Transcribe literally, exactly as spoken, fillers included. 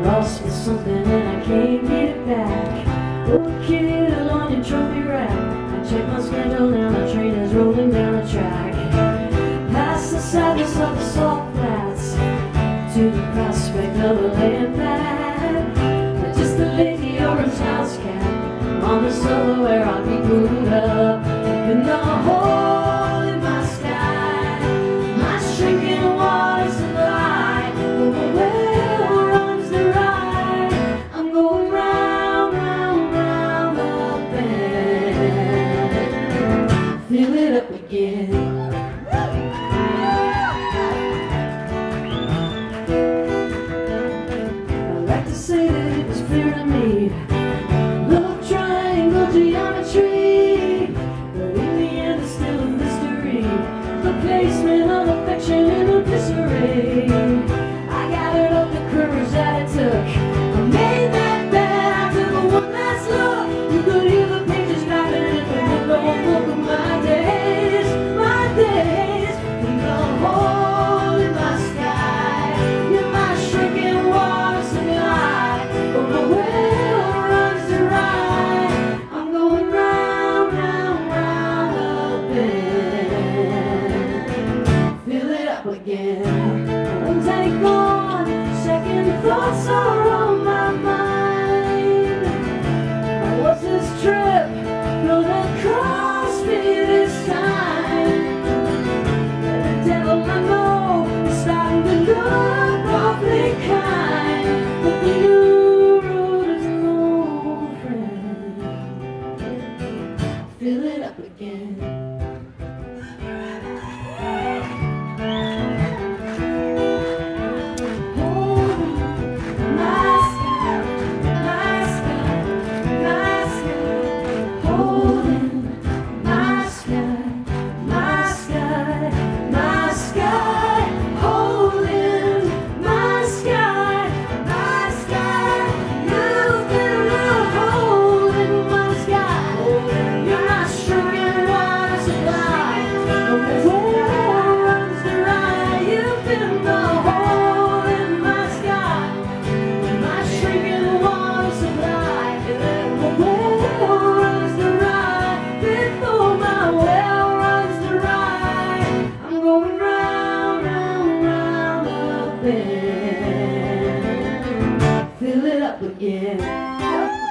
lost with something and I can't get it back. Oh, kid on your trophy rack. I check my schedule and my train is rolling down the track. Past the sadness of the salt flats to the prospect of a land pad. Just a lazy orange house cat on the sofa where I'll be glued up in the hole in my sky. My shrinking water supply, but my well runs the ride. I'm going round, round, round the bend. Fill it up again. Say that it was clear to me, love triangle geometry, but in the end it's still a mystery, the placement of affection in a disarray. I gathered up the courage that it took, I made that bed, I took a one last look. You could hear the pages writing in the window book of my days, my days, in the hole in my sky. You're my shrinking water supply. Again, don't take on second thoughts are on my mind. What's this trip gonna cost me this time? And the devil I know is starting to look awfully kind, but the new road is an old friend. Fill it up again. Fill it up again.